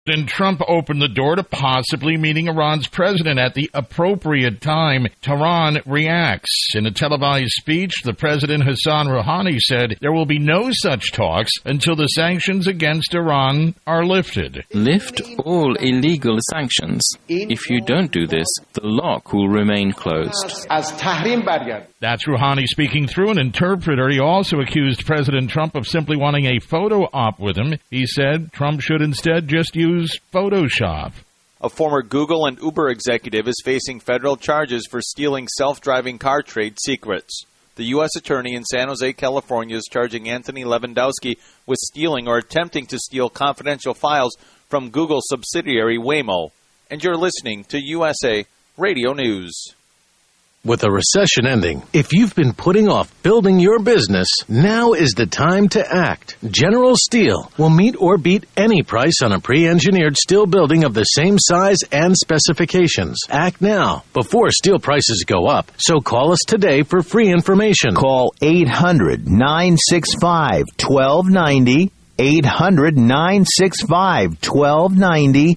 President Trump opened the door to possibly meeting Iran's president at the appropriate time. Tehran reacts. In a televised speech, the president Hassan Rouhani said there will be no such talks until the sanctions against Iran are lifted. Lift all illegal sanctions. If you don't do this, the lock will remain closed. That's Rouhani speaking through an interpreter. He also accused President Trump of simply wanting a photo op with him. He said Trump should instead just use Photoshop. A former Google and Uber executive is facing federal charges for stealing self-driving car trade secrets. The U.S. attorney in San Jose, California, is charging Anthony Lewandowski with stealing or attempting to steal confidential files from Google subsidiary Waymo. And you're listening to USA Radio News. With a recession ending, if you've been putting off building your business, now is the time to act. General Steel will meet or beat any price on a pre-engineered steel building of the same size and specifications. Act now, before steel prices go up. So call us today for free information. Call 800-965-1290. 800-965-1290,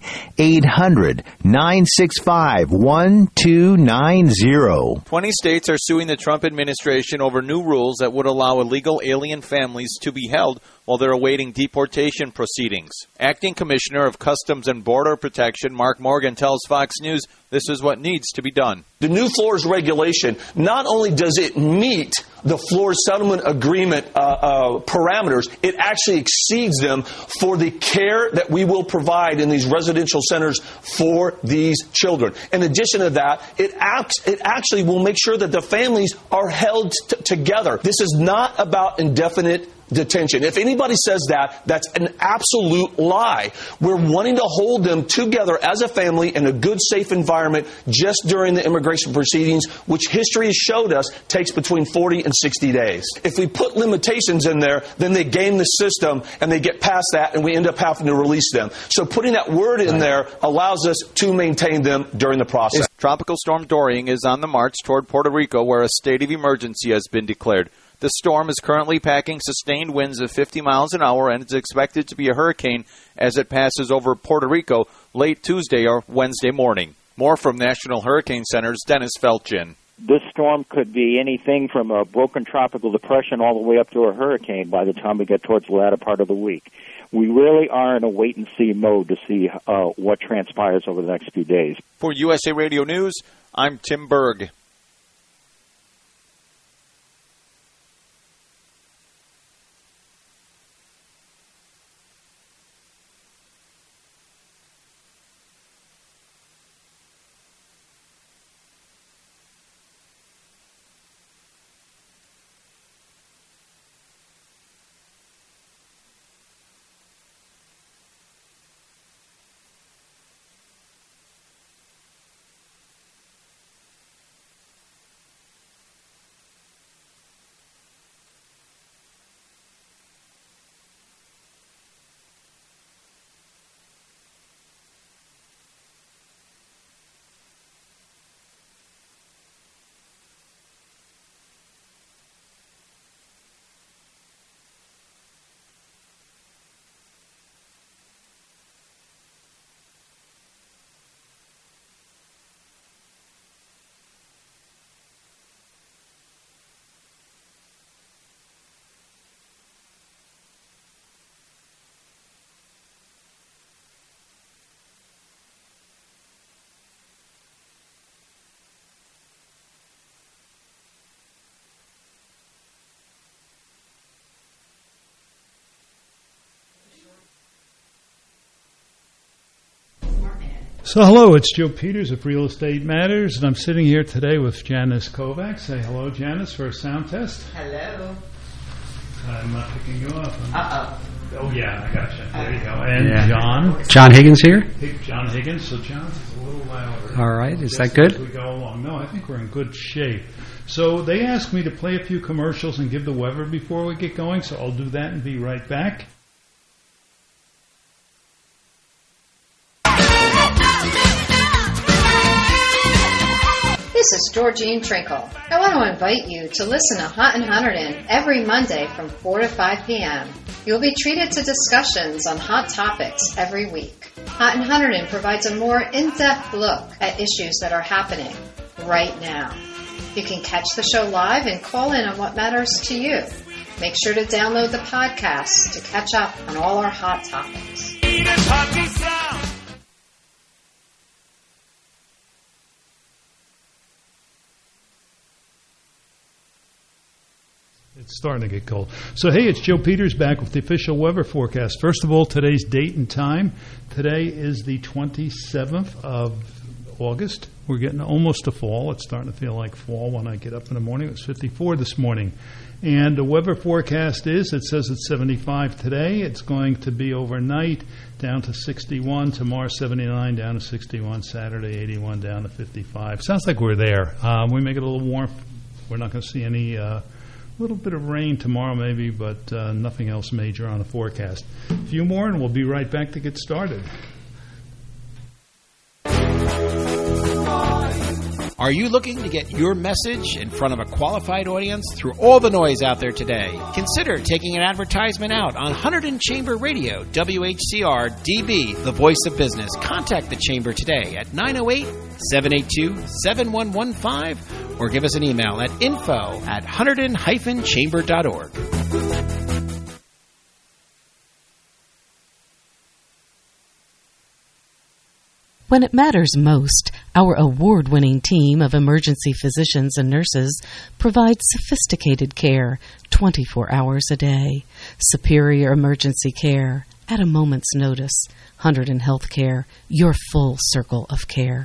800-965-1290. 20 states are suing the Trump administration over new rules that would allow illegal alien families to be held while they're awaiting deportation proceedings. Acting Commissioner of Customs and Border Protection Mark Morgan tells Fox News this is what needs to be done. The new floors regulation, not only does it meet the floor settlement agreement parameters, it actually exceeds them for the care that we will provide in these residential centers for these children. In addition to that, it actually will make sure that the families are held together. This is not about indefinite detention. If anybody says that, that's an absolute lie. We're wanting to hold them together as a family in a good, safe environment just during the immigration proceedings, which history has showed us takes between 40 and 60 days. If we put limitations in there, then they game the system and they get past that and we end up having to release them. So putting that word in there allows us to maintain them during the process. Tropical storm Dorian is on the march toward Puerto Rico, where a state of emergency has been declared. The storm is currently packing sustained winds of 50 miles an hour and is expected to be a hurricane as it passes over Puerto Rico late Tuesday or Wednesday morning. More from National Hurricane Center's Dennis Felchin. This storm could be anything from a broken tropical depression all the way up to a hurricane by the time we get towards the latter part of the week. We really are in a wait-and-see mode to see what transpires over the next few days. For USA Radio News, I'm Tim Berg. So hello, it's Joe Peters of Real Estate Matters, and I'm sitting here today with Janice Kovacs. Say hello, Janice, for a sound test. Hello. I'm not picking you up. Uh-oh. Oh, yeah, I gotcha. There you go. And John. John Higgins here. John Higgins. So John's a little louder. All right. Is that good? As we go along. No, I think we're in good shape. So they asked me to play a few commercials and give the weather before we get going, so I'll do that and be right back. This is Georgine Trinkle. I want to invite you to listen to Hot and Hunterdon every Monday from 4 to 5 p.m. You'll be treated to discussions on hot topics every week. Hot in Hunterdon provides a more in-depth look at issues that are happening right now. You can catch the show live and call in on what matters to you. Make sure to download the podcast to catch up on all our hot topics. It's starting to get cold. So, hey, it's Joe Peters back with the official weather forecast. First of all, today's date and time. Today is the 27th of August. We're getting almost to fall. It's starting to feel like fall when I get up in the morning. It was 54 this morning. And the weather forecast is, it says it's 75 today. It's going to be overnight down to 61. Tomorrow, 79 down to 61. Saturday, 81 down to 55. Sounds like we're there. We make it a little warm. We're not going to see any... little bit of rain tomorrow maybe, but nothing else major on the forecast. A few more and we'll be right back to get started. Are you looking to get your message in front of a qualified audience through all the noise out there today? Consider taking an advertisement out on Hunterdon Chamber Radio, WHCR DB, the voice of business. Contact the Chamber today at 908-782-7115 or give us an email at info@hunterdon-chamber.org. When it matters most, our award-winning team of emergency physicians and nurses provides sophisticated care 24 hours a day. Superior emergency care at a moment's notice. Hunterdon Healthcare, your full circle of care.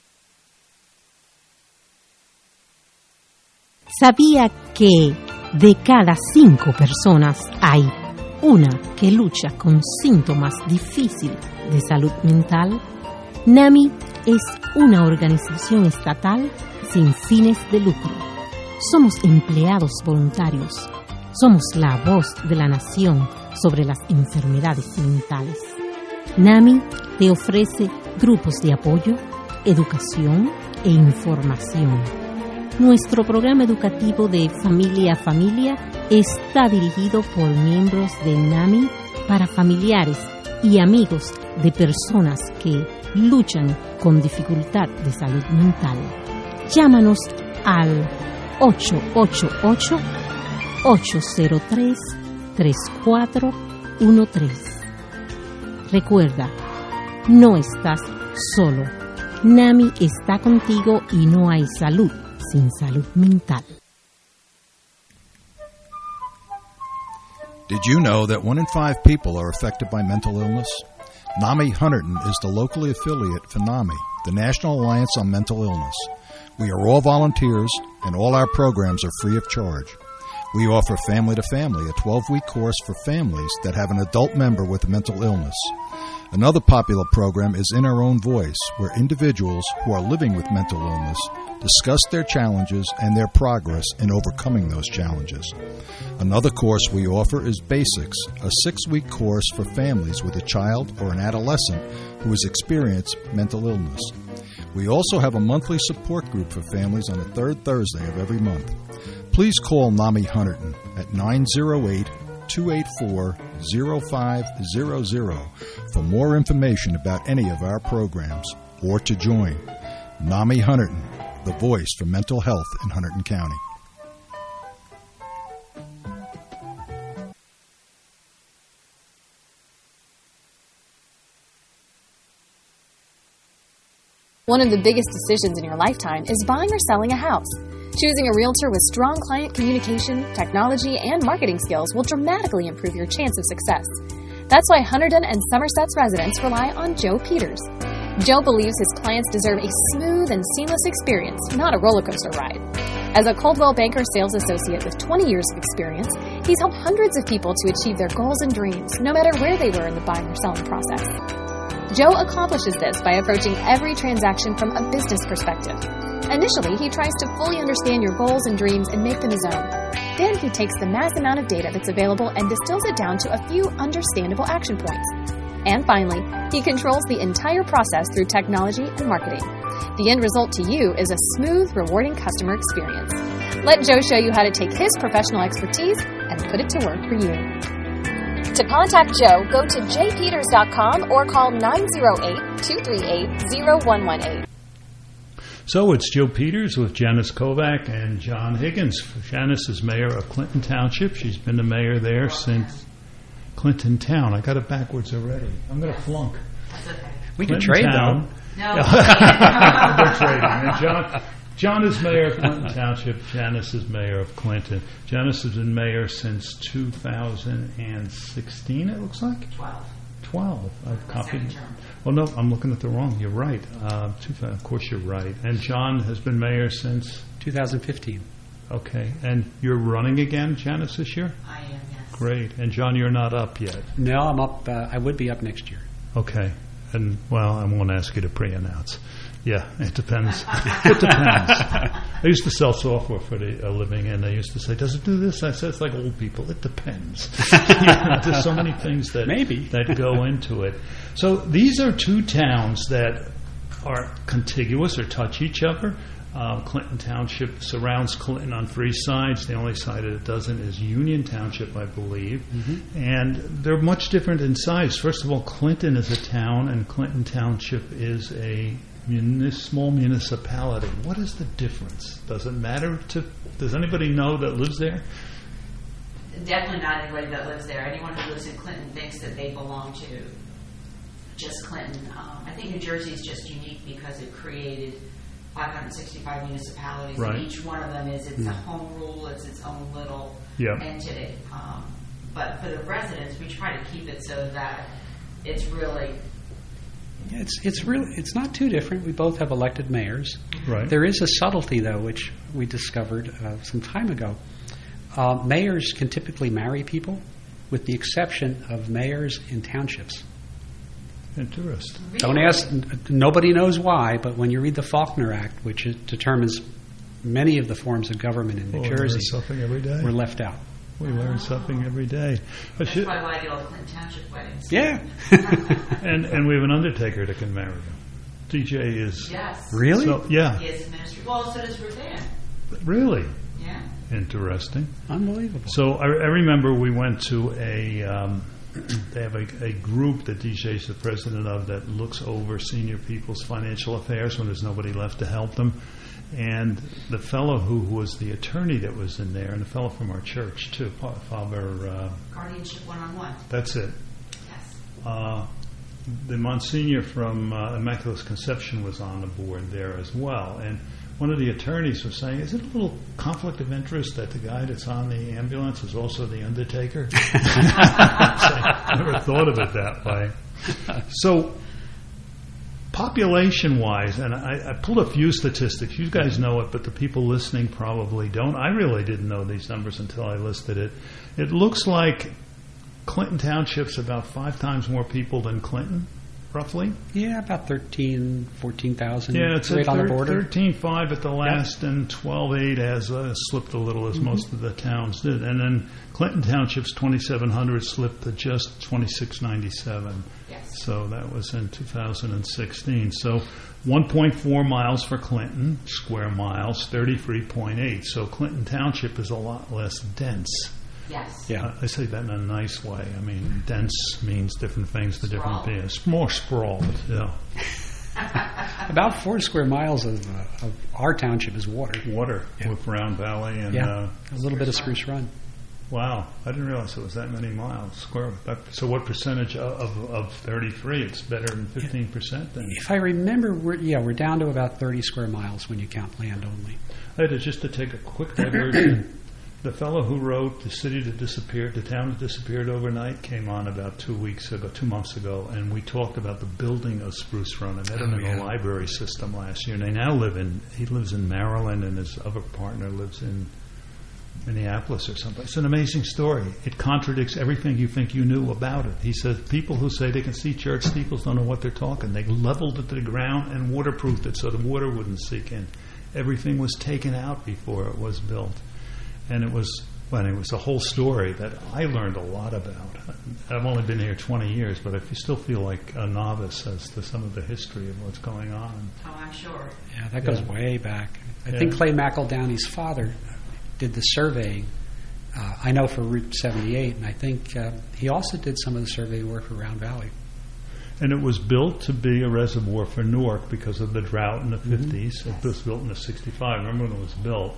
¿Sabía que de cada 5 personas hay una que lucha con síntomas difíciles de salud mental? NAMI es una organización estatal sin fines de lucro. Somos empleados voluntarios. Somos la voz de la nación sobre las enfermedades mentales. NAMI te ofrece grupos de apoyo, educación e información. Nuestro programa educativo de familia a familia está dirigido por miembros de NAMI para familiares y amigos de personas que luchan con dificultad de salud mental. Llámanos al 888-803-3413. Recuerda, no estás solo. NAMI está contigo y no hay salud sin salud mental. Did you know that 1 in 5 people are affected by mental illness? NAMI Hunterdon is the locally affiliate for NAMI, the National Alliance on Mental Illness. We are all volunteers, and all our programs are free of charge. We offer Family to Family, a 12-week course for families that have an adult member with a mental illness. Another popular program is In Our Own Voice, where individuals who are living with mental illness discuss their challenges and their progress in overcoming those challenges. Another course we offer is Basics, a 6-week course for families with a child or an adolescent who has experienced mental illness. We also have a monthly support group for families on the 3rd Thursday of every month. Please call NAMI Hunterdon at 908-284-0500 for more information about any of our programs or to join. NAMI Hunterdon, the voice for mental health in Hunterdon County. One of the biggest decisions in your lifetime is buying or selling a house. Choosing a realtor with strong client communication, technology, and marketing skills will dramatically improve your chance of success. That's why Hunterdon and Somerset's residents rely on Joe Peters. Joe believes his clients deserve a smooth and seamless experience, not a roller coaster ride. As a Coldwell Banker sales associate with 20 years of experience, he's helped hundreds of people to achieve their goals and dreams, no matter where they were in the buying or selling process. Joe accomplishes this by approaching every transaction from a business perspective. Initially, he tries to fully understand your goals and dreams and make them his own. Then he takes the mass amount of data that's available and distills it down to a few understandable action points. And finally, he controls the entire process through technology and marketing. The end result to you is a smooth, rewarding customer experience. Let Joe show you how to take his professional expertise and put it to work for you. To contact Joe, go to jpeters.com or call 908-238-0118. So it's Joe Peters with Janice Kovac and John Higgins. Janice is mayor of Clinton Township. She's been the mayor there since Clinton Town. I got it backwards already. I'm going to flunk. That's okay. We can trade, though. No. We're trading. And John is mayor of Clinton Township. Janice is mayor of Clinton. Janice has been mayor since 2016, it looks like? 12. I've copied. Well, no, I'm looking at the wrong. You're right. Of course you're right. And John has been mayor since? 2015. Okay. And you're running again, Janice, this year? I am, yes. Great. And John, you're not up yet? No, I'm up. I would be up next year. Okay. And, well, I won't ask you to pre-announce. Yeah, it depends. It depends. I used to sell software for a living, and they used to say, does it do this? I said, it's like old people. It depends. There's so many things that go into it. So these are two towns that are contiguous or touch each other. Clinton Township surrounds Clinton on 3 sides. The only side that it doesn't is Union Township, I believe. Mm-hmm. And they're much different in size. First of all, Clinton is a town, and Clinton Township is a small municipality. What is the difference? Does it matter does anybody know that lives there? Definitely not anybody that lives there. Anyone who lives in Clinton thinks that they belong to just Clinton. I think New Jersey is just unique because it created 565 municipalities, right. And each one of them is its home rule, it's its own little entity. But for the residents, we try to keep it so that it's really... It's not too different. We both have elected mayors. Right. There is a subtlety, though, which we discovered some time ago. Mayors can typically marry people, with the exception of mayors in townships. Interesting. Really? Don't ask. Nobody knows why, but when you read the Faulkner Act, which determines many of the forms of government in New Jersey, something every day. We're left out. We learn something every day. That's why I do all the Clinton Township weddings. Yeah. and we have an undertaker that can marry you. DJ is... Yes. Really? So, yeah. He is a ministry. Well, so does Ruth Ann. Really? Yeah. Interesting. Unbelievable. So I remember we went to they have a group that DJ is the president of that looks over senior people's financial affairs when there's nobody left to help them. And the fellow who was the attorney that was in there, and the fellow from our church too, Father... Guardianship 1-on-1. That's it. Yes. The Monsignor from Immaculate Conception was on the board there as well. And one of the attorneys was saying, is it a little conflict of interest that the guy that's on the ambulance is also the undertaker? I never thought of it that way. So... population-wise, and I pulled a few statistics. You guys know it, but the people listening probably don't. I really didn't know these numbers until I listed it. It looks like Clinton Township's about 5 times more people than Clinton, roughly. Yeah, about 14,000. Yeah, it's right on the border. 13.5 at the last, and 12.8 has slipped a little, as most of the towns did. And then Clinton Township's 2,700 slipped to just 2,697. Yes. So that was in 2016. So 1.4 miles for Clinton, square miles, 33.8. So Clinton Township is a lot less dense. Yes. Yeah. I say that in a nice way. I mean, dense means different things to different people. It's more sprawled, yeah. About 4 square miles of our township is water. With Round Valley and... a little bit of Spruce Run. Wow. I didn't realize it was that many miles square. So what percentage of 33? It's better than 15% then? If I remember, we're down to about 30 square miles when you count land only. Just to take a quick diversion. The fellow who wrote The City That Disappeared, The Town That Disappeared Overnight came on about 2 months ago, and we talked about the building of Spruce Run. I met him in the library system last year. And they now he lives in Maryland, and his other partner lives in Minneapolis or something. It's an amazing story. It contradicts everything you think you knew about it. He says people who say they can see church steeples don't know what they're talking. They leveled it to the ground and waterproofed it so the water wouldn't seep in. Everything was taken out before it was built. And it was a whole story that I learned a lot about. I've only been here 20 years, but I still feel like a novice as to some of the history of what's going on. Oh, I'm sure. Yeah, that goes way back. I think Clay McEldowney's father did the surveying I know for Route 78, and I think he also did some of the survey work for Round Valley. And it was built to be a reservoir for Newark because of the drought in the 50s. It was built in the 65. Remember when it was built?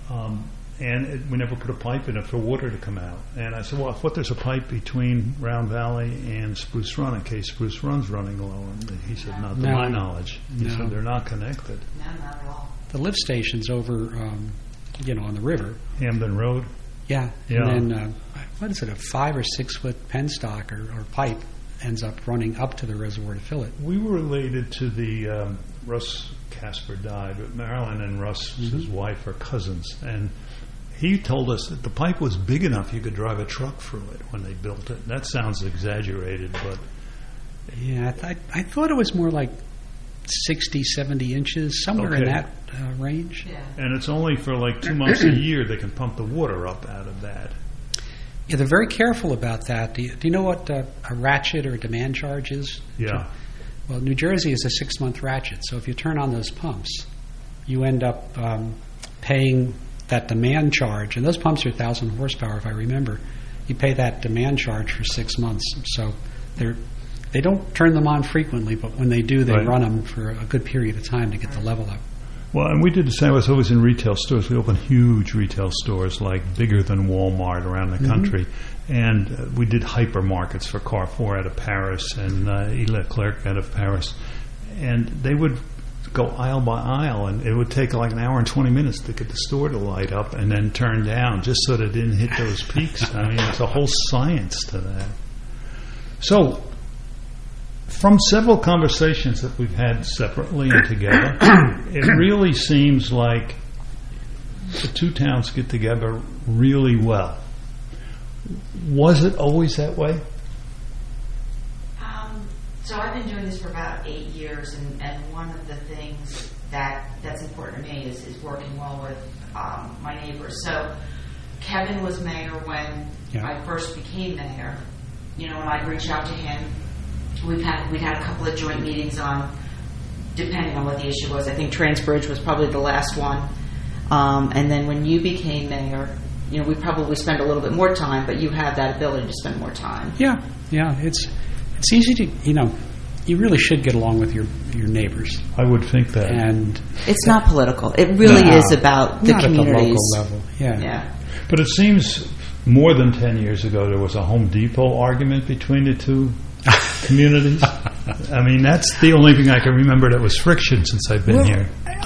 We never put a pipe in it for water to come out. And I said, well, I thought there's a pipe between Round Valley and Spruce Run in case Spruce Run's running low. And he said, not to my knowledge. He said they're not connected. No, not at all. The lift station's over, on the river. Hamden Road? Yeah. And then, what is it, a 5 or 6 foot penstock or pipe ends up running up to the reservoir to fill it. We were related to the Russ Casper died, but Marilyn and Russ, his wife, are cousins, and he told us that the pipe was big enough you could drive a truck through it when they built it. That sounds exaggerated, but yeah, I thought it was more like 60, 70 inches, somewhere in that range. Yeah. And it's only for like 2 months a year they can pump the water up out of that. Yeah, they're very careful about that. Do you know what a ratchet or a demand charge is? Yeah. Well, New Jersey is a 6-month ratchet, so if you turn on those pumps, you end up paying that demand charge, and those pumps are 1,000 horsepower, if I remember. You pay that demand charge for 6 months, so they don't turn them on frequently, but when they do, they run them for a good period of time to get the level up. Well, and we did the same. I was always in retail stores. We opened huge retail stores, like bigger than Walmart around the country. And we did hypermarkets for Carrefour out of Paris and E.Leclerc out of Paris. And they would go aisle by aisle, and it would take like an hour and 20 minutes to get the store to light up and then turn down just so that it didn't hit those peaks. I mean, it's a whole science to that. So, from several conversations that we've had separately and together, it really seems like the two towns get together really well. Was it always that way? So I've been doing this for about 8 years, and one of the things that's important to me is working well with my neighbors. So Kevin was mayor when I first became mayor. You know, when I'd reach out to him, we'd had a couple of joint meetings on, depending on what the issue was. I think Transbridge was probably the last one. And then when you became mayor, you know, we probably spend a little bit more time, but you have that ability to spend more time. Yeah, it's easy to, you really should get along with your neighbors. I would think that. And it's not political. It really is about the communities. At the local level. Yeah. But it seems more than 10 years ago there was a Home Depot argument between the two communities. I mean, that's the only thing I can remember that was friction since I've been here.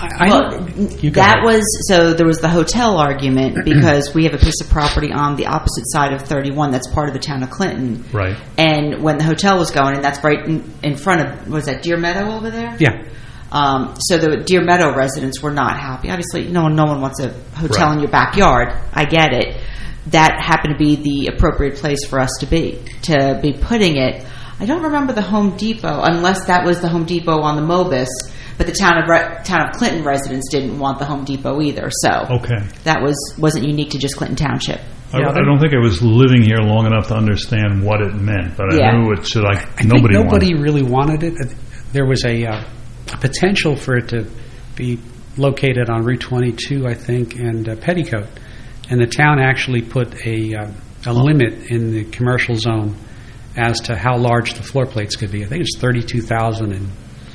There was the hotel argument because we have a piece of property on the opposite side of 31 that's part of the town of Clinton. Right. And when the hotel was going, and that's right in front of, was that Deer Meadow over there? Yeah. So the Deer Meadow residents were not happy. Obviously, no one wants a hotel in your backyard. I get it. That happened to be the appropriate place for us to be putting it. I don't remember the Home Depot, unless that was the Home Depot on the Mobus. But the town of Clinton residents didn't want the Home Depot either. So that wasn't unique to just Clinton Township. I don't think I was living here long enough to understand what it meant, but I knew it should. Nobody really wanted it. There was a potential for it to be located on Route 22, I think, and Petticoat, and the town actually put a limit in the commercial zone as to how large the floor plates could be. I think it's 32,000 and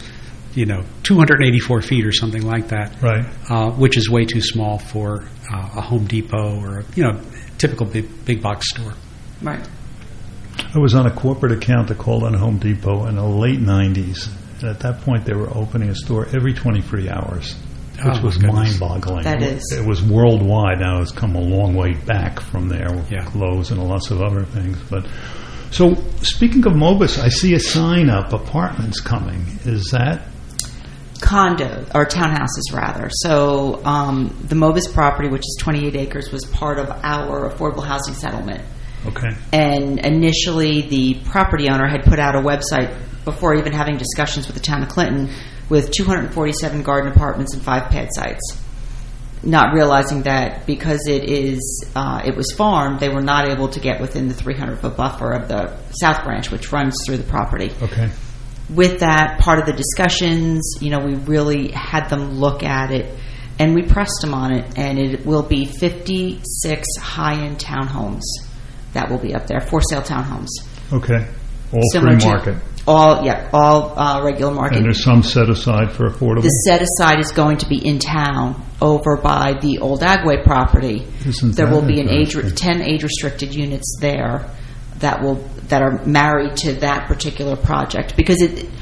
284 feet or something like that. Right. Which is way too small for a Home Depot or a typical big box store. Right. I was on a corporate account that called on Home Depot in the late 90s. And at that point, they were opening a store every 23 hours, which was mind-boggling. That is. It was worldwide. Now it's come a long way back from there with Lowe's and lots of other things. But so, speaking of Mobus, I see a sign up, apartments coming. Is that? Condo, or townhouses rather. So the Mobus property, which is 28 acres, was part of our affordable housing settlement. Okay. And initially the property owner had put out a website before even having discussions with the town of Clinton with 247 garden apartments and 5 pad sites. Not realizing that because it was farmed, they were not able to get within the 300-foot buffer of the South Branch, which runs through the property. Okay. With that, part of the discussions, we really had them look at it And we pressed them on it, and it will be 56 high-end townhomes that will be up there, for-sale townhomes. Okay. All Similar free market. All regular market. And there's some set aside for affordable? The set aside is going to be in town over by the old Agway property. There will be 10 age-restricted units there that are married to that particular project, because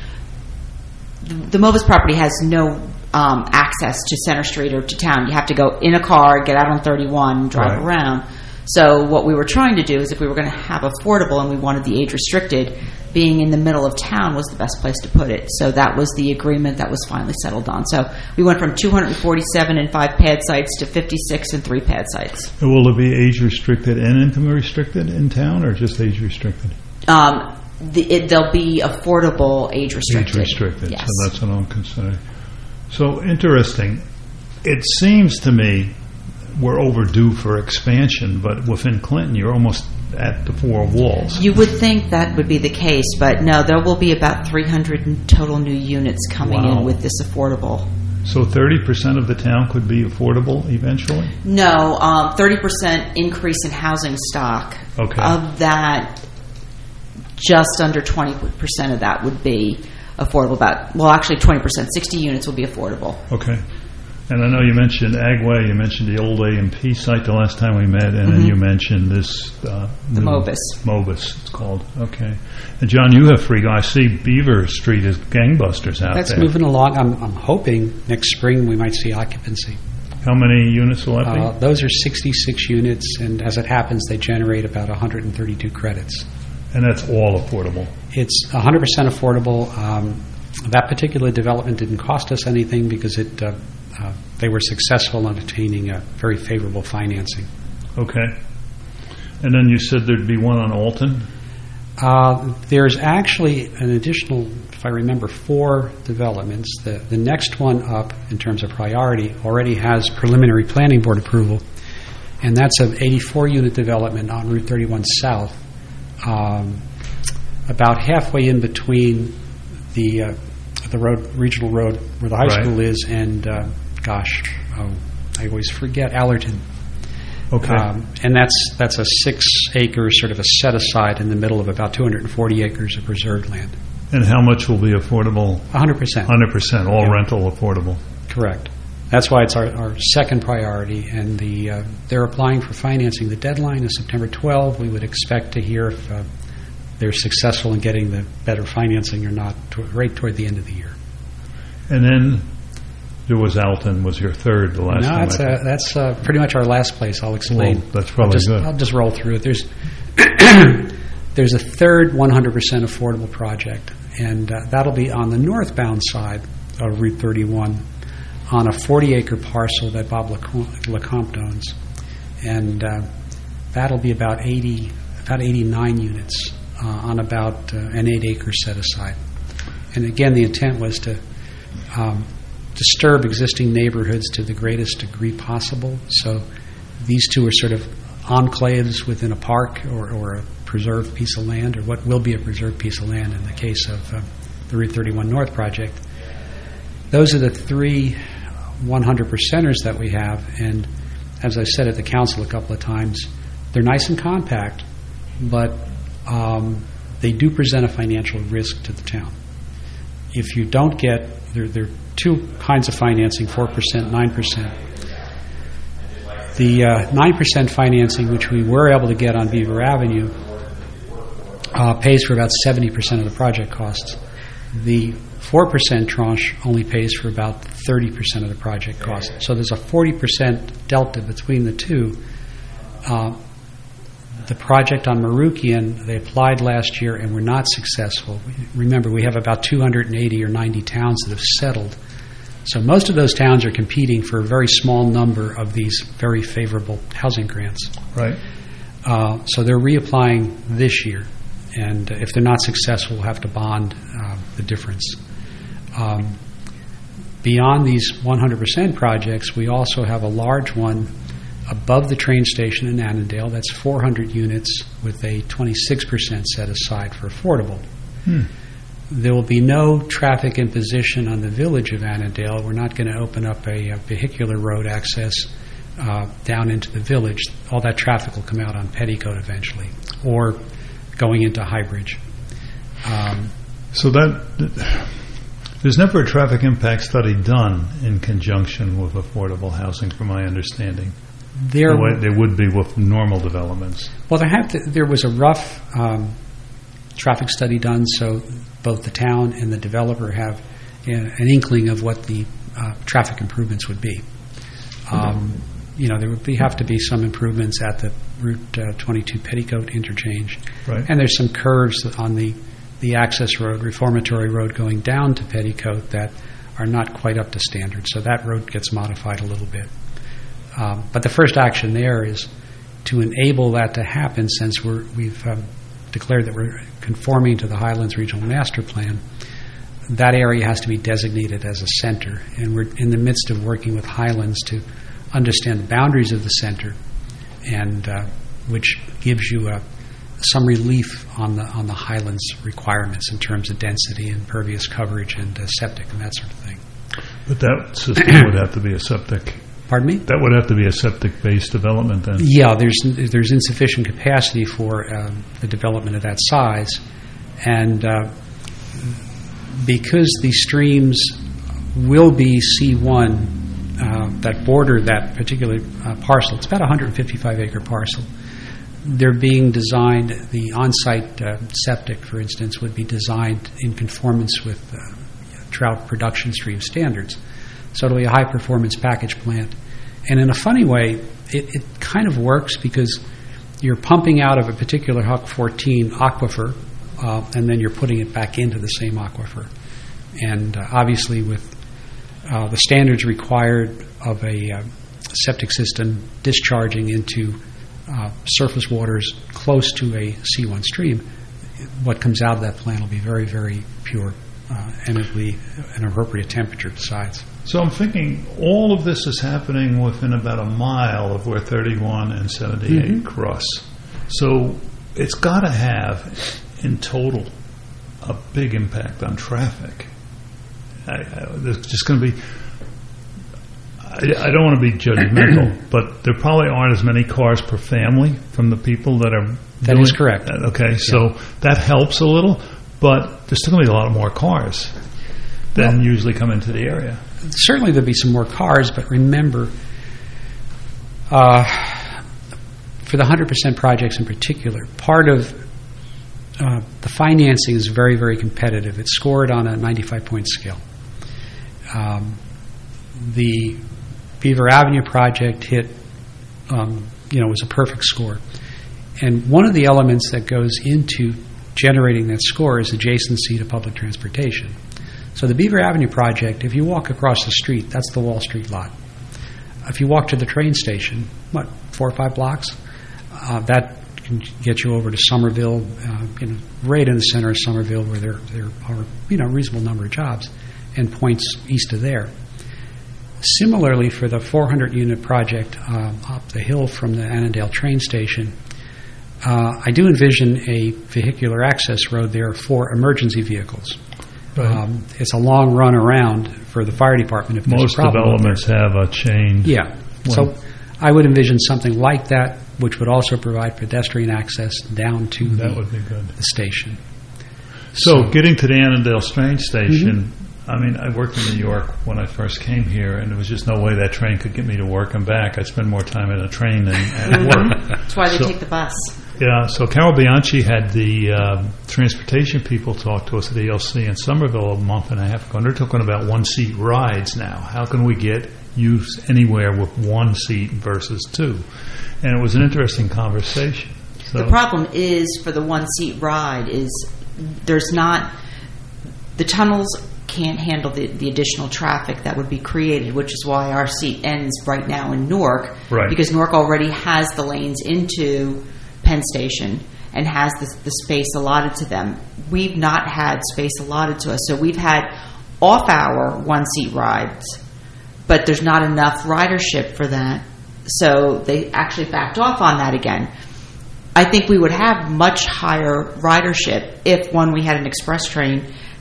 the Movis property has no access to Center Street or to town. You have to go in a car, get out on 31, drive around. So what we were trying to do is, if we were going to have affordable and we wanted the age-restricted, being in the middle of town was the best place to put it. So that was the agreement that was finally settled on. So we went from 247 and 5 pad sites to 56 and 3 pad sites. And will it be age-restricted and income-restricted in town, or just age-restricted? They'll be affordable age-restricted. Age-restricted, yes. So that's what I'm considering. So interesting. It seems to me we're overdue for expansion, but within Clinton, you're almost at the 4 walls. You would think that would be the case, but no, there will be about 300 total new units coming in with this affordable. So 30% of the town could be affordable eventually? No, 30% increase in housing stock. Okay. Of that, just under 20% of that would be affordable. Actually 20%. 60 units will be affordable. Okay. And I know you mentioned Agway, you mentioned the old A&P site the last time we met, and then you mentioned this... the Movis. Movis, it's called. Okay. And John, you have free... I see Beaver Street is gangbusters out there. That's moving along. I'm hoping next spring we might see occupancy. How many units will that be? Those are 66 units, and as it happens, they generate about 132 credits. And that's all affordable? It's 100% affordable. That particular development didn't cost us anything because they were successful in obtaining a very favorable financing. Okay. And then you said thered be one on Alton? There's actually an additional, if I remember, 4 developments. The next one up, in terms of priority, already has preliminary planning board approval, and that's an 84-unit development on Route 31 South, about halfway in between the regional road where the high school is and I always forget, Allerton. Okay. And that's a 6-acre sort of a set aside in the middle of about 240 acres of reserved land. And how much will be affordable? 100%. 100%, all rental affordable. Correct. That's why it's our second priority, and they're applying for financing. The deadline is September 12. We would expect to hear if they're successful in getting the better financing or not right toward the end of the year. And then there was Alton, was your third the last time? No, that's pretty much our last place. I'll explain. Well, that's probably good. I'll just roll through it. There's a third 100% affordable project, and that'll be on the northbound side of Route 31 on a 40-acre parcel that Bob Lecomte owns. And that'll be about 89 units on about an 8-acre set-aside. And again, the intent was to disturb existing neighborhoods to the greatest degree possible. So these two are sort of enclaves within a park or a preserved piece of land, or what will be a preserved piece of land in the case of the Route 31 North project. Those are the 3 100%ers that we have, and as I said at the council a couple of times, they're nice and compact, but they do present a financial risk to the town. If you don't get, there are 2 kinds of financing, 4%, 9%. The 9% financing, which we were able to get on Beaver Avenue, pays for about 70% of the project costs. The 4% tranche only pays for about 30% of the project cost. So there's a 40% delta between the two. The project on Marukian, they applied last year and were not successful. Remember, we have about 280 or 90 towns that have settled. So most of those towns are competing for a very small number of these very favorable housing grants. Right. So they're reapplying this year. And if they're not successful, we'll have to bond the difference. Beyond these 100% projects, we also have a large one above the train station in Annandale. That's 400 units with a 26% set aside for affordable. There will be no traffic imposition on the village of Annandale. We're not going to open up a vehicular road access down into the village. All that traffic will come out on Petticoat eventually, or going into Highbridge. So there's never a traffic impact study done in conjunction with affordable housing, from my understanding. There would be with normal developments. Well, there was a rough traffic study done, so both the town and the developer have an inkling of what the traffic improvements would be. There would have to be some improvements at the Route 22 Petticoat interchange. Right. And there's some curves on the access road, Reformatory Road, going down to Petticoat that are not quite up to standard. So that road gets modified a little bit. But the first action there is to enable that to happen, since we've declared that we're conforming to the Highlands Regional Master Plan. That area has to be designated as a center, and we're in the midst of working with Highlands to understand the boundaries of the center, and which gives you some relief on the Highlands requirements in terms of density and pervious coverage and septic and that sort of thing. But that system would have to be a septic. Pardon me? That would have to be a septic-based development then. Yeah, there's insufficient capacity for the development of that size, and because the streams will be C1 that border that particular parcel. It's about a 155-acre parcel. They're being designed, the on-site septic, for instance, would be designed in conformance with trout production stream standards. So it'll be a high-performance package plant. And in a funny way, it kind of works because you're pumping out of a particular Huck 14 aquifer, and then you're putting it back into the same aquifer. And obviously with the standards required of a septic system discharging into surface waters close to a C1 stream, what comes out of that plant will be very, very pure, and it'll be an appropriate temperature besides. So I'm thinking all of this is happening within about a mile of where 31 and 78 cross. So it's got to have, in total, a big impact on traffic. There's just going to be... I don't want to be judgmental, but there probably aren't as many cars per family from the people that are... That is correct. Okay, so that helps a little, but there's still going to be a lot more cars than usually come into the area. Certainly there'll be some more cars, but remember, for the 100% projects in particular, part of the financing is very, very competitive. It's scored on a 95-point scale. The Beaver Avenue project hit, was a perfect score. And one of the elements that goes into generating that score is adjacency to public transportation. So the Beaver Avenue project, if you walk across the street, that's the Wall Street lot. If you walk to the train station, 4 or 5 blocks, that can get you over to Somerville, right in the center of Somerville, where there are a reasonable number of jobs, and points east of there. Similarly, for the 400-unit project up the hill from the Annandale train station, I do envision a vehicular access road there for emergency vehicles. Right. It's a long run around for the fire department if there's a problem. Most developments have a chain. Yeah. So I would envision something like that, which would also provide pedestrian access down to the station. So getting to the Annandale train station, I worked in New York when I first came here, and there was just no way that train could get me to work and back. I'd spend more time in a train than at work. That's why they take the bus. Yeah, so Carol Bianchi had the transportation people talk to us at ELC in Somerville a month and a half ago, and they're talking about one-seat rides now. How can we get use anywhere with 1 seat versus 2? And it was an interesting conversation. So, the problem is, for the one-seat ride, is there's not... The tunnels can't handle the additional traffic that would be created, which is why our seat ends right now in Newark, because Newark already has the lanes into Penn Station and has the space allotted to them. We've not had space allotted to us, so we've had off-hour one-seat rides, but there's not enough ridership for that, so they actually backed off on that again. I think we would have much higher ridership if, one, we had an express train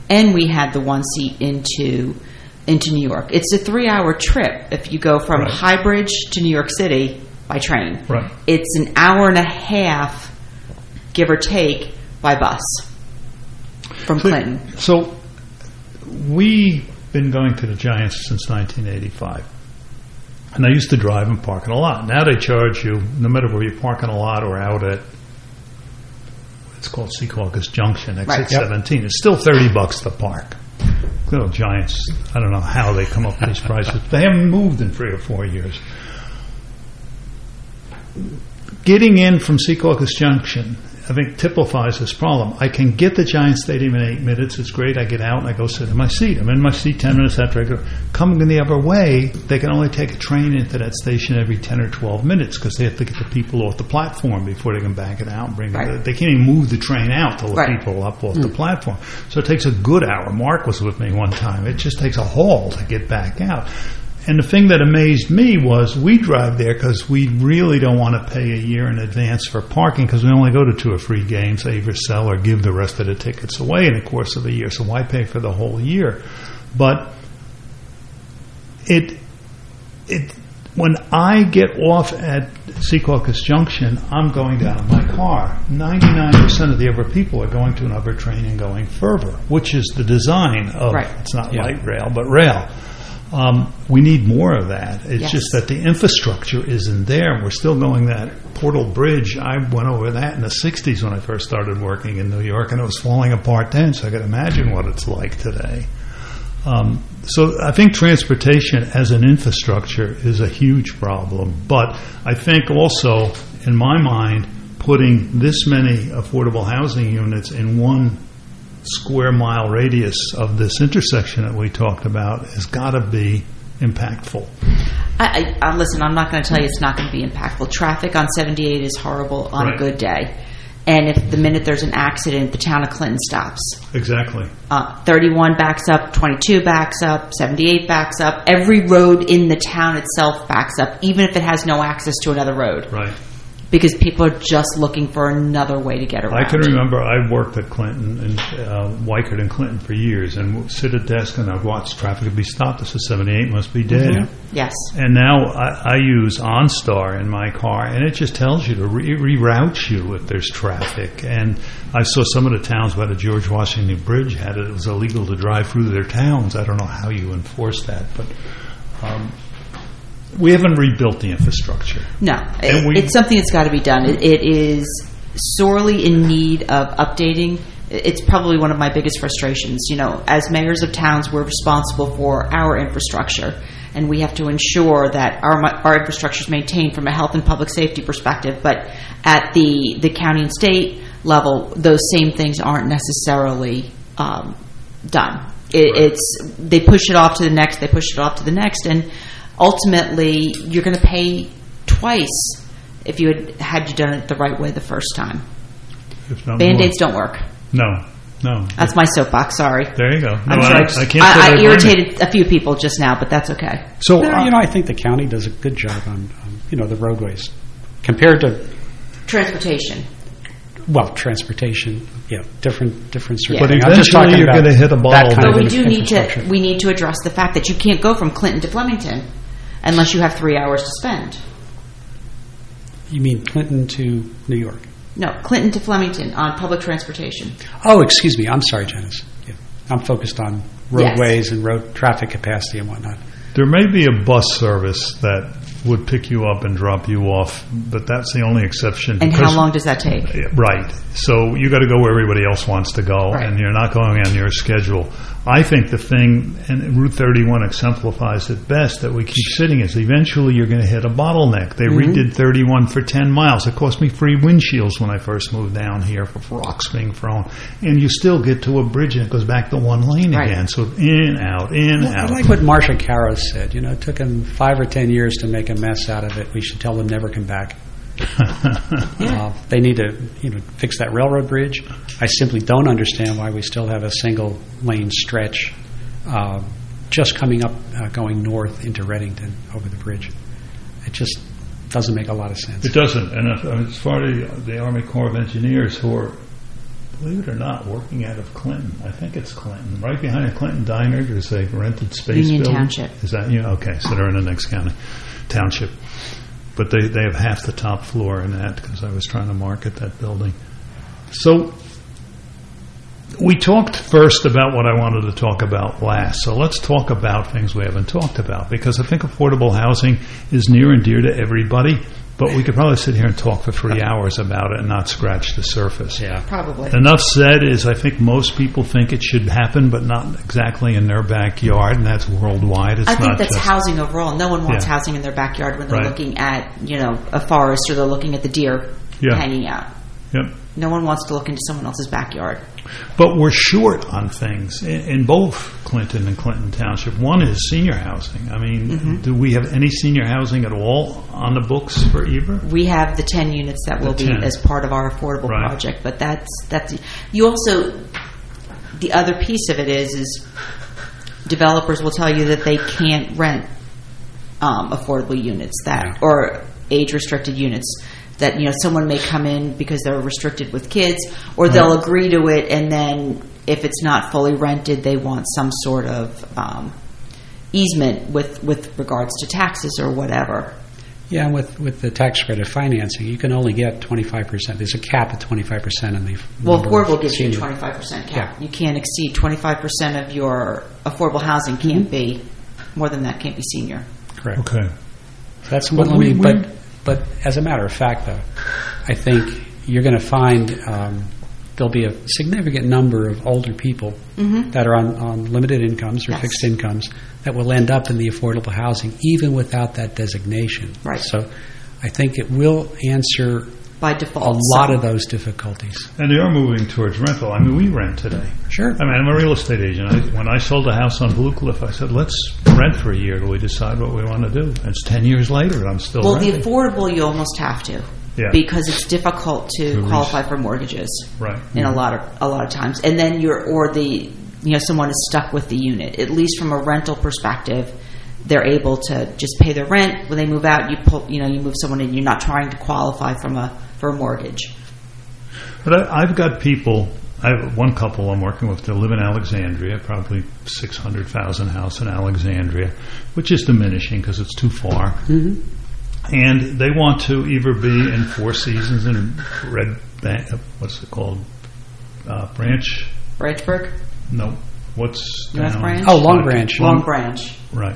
and we had the one seat into New York. It's a 3-hour trip if you go from High Bridge to New York City by train. Right. It's an hour and a half, give or take, by bus from Clinton. So we've been going to the Giants since 1985. And I used to drive and park in a lot. Now they charge you, no matter where you park in a lot or out at, it's called Secaucus Junction, exit 17. It's still $30 to park. Little Giants, I don't know how they come up with these prices. They haven't moved in 3 or 4 years. Getting in from Secaucus Junction, I think, typifies this problem. I can get to Giant Stadium in 8 minutes. It's great. I get out and I go sit in my seat. I'm in my seat 10 minutes after I go. Coming in the other way, they can only take a train into that station every 10 or 12 minutes because they have to get the people off the platform before they can back it out and bring it. They can't even move the train out to let people up off the platform. So it takes a good hour. Mark was with me one time. It just takes a haul to get back out. And the thing that amazed me was we drive there because we really don't want to pay a year in advance for parking because we only go to 2 or 3 games. They either sell or give the rest of the tickets away in the course of a year. So why pay for the whole year? But when I get off at Secaucus Junction, I'm going down in my car. 99% of the other people are going to another train and going further, which is the design of, it's not light rail, but rail. We need more of that. It's just that the infrastructure isn't there. We're still going that Portal Bridge. I went over that in the 60s when I first started working in New York, and it was falling apart then, so I can imagine what it's like today. So I think transportation as an infrastructure is a huge problem. But I think also, in my mind, putting this many affordable housing units in one square mile radius of this intersection that we talked about has got to be impactful. Listen, I'm not going to tell you it's not going to be impactful. Traffic on 78 is horrible on a good day. And if the minute there's an accident, the town of Clinton stops. Exactly. 31 backs up, 22 backs up, 78 backs up. Every road in the town itself backs up, even if it has no access to another road. Right. Because people are just looking for another way to get around. I can remember I worked at Clinton and Weichert and Clinton for years, and would sit at desk and I'd watch traffic be stopped. This is 78 must be dead. Mm-hmm. Yes. And now I use OnStar in my car, and it just tells you to reroute you if there's traffic. And I saw some of the towns where the George Washington Bridge had it. It was illegal to drive through their towns. I don't know how you enforce that, but we haven't rebuilt the infrastructure. No, it's something that's got to be done. It is sorely in need of updating. It's probably one of my biggest frustrations. You know, as mayors of towns, we're responsible for our infrastructure, and we have to ensure that our infrastructure is maintained from a health and public safety perspective. But at the county and state level, those same things aren't necessarily done. They push it off to the next. They push it off to the next, and ultimately, you're going to pay twice if you had done it the right way the first time. Band-Aids don't work. No. That's my soapbox. Sorry. There you go. No, I can't. I irritated a few people just now, but that's okay. So I think the county does a good job on the roadways compared to transportation. Well, transportation, different sort of But thing. eventually you're going to hit a bottleneck. But we need to address the fact that you can't go from Clinton to Flemington unless you have 3 hours to spend. You mean Clinton to New York? No, Clinton to Flemington on public transportation. Oh, excuse me. I'm sorry, Janice. Yeah. I'm focused on roadways and road traffic capacity and whatnot. There may be a bus service that would pick you up and drop you off, but that's the only exception. And how long does that take? Right. So you got to go where everybody else wants to go, and you're not going on your schedule. I think the thing, and Route 31 exemplifies it best, that we keep sitting is eventually you're going to hit a bottleneck. They redid 31 for 10 miles. It cost me free windshields when I first moved down here for rocks being thrown. And you still get to a bridge and it goes back to one lane again. So in, out. I like what Marsha Karas said. It took him 5 or 10 years to make a mess out of it. We should tell them never come back. They need to fix that railroad bridge. I simply don't understand why we still have a single lane stretch just coming up going north into Reddington over the bridge. It just doesn't make a lot of sense. It doesn't. And as far as the Army Corps of Engineers, who are believe it or not, working out of Clinton. I think it's Clinton. Right behind the Clinton Diner, there's a rented space Union building. Township. Is that you? Okay, so they're in the next county township. But they have half the top floor in that because I was trying to market that building. So we talked first about what I wanted to talk about last. So let's talk about things we haven't talked about, because I think affordable housing is near and dear to everybody. But we could probably sit here and talk for 3 hours about it and not scratch the surface. Yeah, probably. Enough said is I think most people think it should happen, but not exactly in their backyard, and that's worldwide. It's I think not that's just housing overall. No one wants Yeah. housing in their backyard when they're Right. looking at, a forest or they're looking at the deer Yeah. hanging out. Yep. No one wants to look into someone else's backyard. But we're short on things in both Clinton and Clinton Township. One is senior housing. I mean, do we have any senior housing at all on the books for either? We have the 10 units that will be 10. as part of our affordable Right. project, but that's you also, the other piece of it is developers will tell you that they can't rent affordable units or age restricted units. That someone may come in because they're restricted with kids, or they'll agree to it, and then if it's not fully rented, they want some sort of easement with regards to taxes or whatever. Yeah, and with the tax credit financing, you can only get 25%. There's a cap at 25% on the. Well, affordable gives you a senior. 25% cap. Yeah. You can't exceed 25% of your affordable housing. Can't be more than that. Can't be senior. Correct. Okay. That's one limit. But as a matter of fact, though, I think you're going to find there'll be a significant number of older people that are on limited incomes or fixed incomes that will end up in the affordable housing even without that designation. Right. So I think it will answer by default a lot of those difficulties. And they are moving towards rental. I mean, we rent today. Sure. I mean, I'm a real estate agent. When I sold a house on Blue Cliff, I said, let's rent for a year till we decide what we want to do. And it's 10 years later, and I'm still renting. The affordable, you almost have to. Yeah. Because it's difficult to qualify for mortgages. Right. In a lot of times. And then someone is stuck with the unit. At least from a rental perspective, they're able to just pay their rent. When they move out, you move someone in. You're not trying to qualify for a mortgage. But I've got people. I have one couple I'm working with. They live in Alexandria, probably 600,000 house in Alexandria, which is diminishing because it's too far. Mm-hmm. And they want to either be in Four Seasons in Red Bank. What's it called? Branchburg? No. What's North down? Branch? Oh, Long Branch. Long Branch. Right.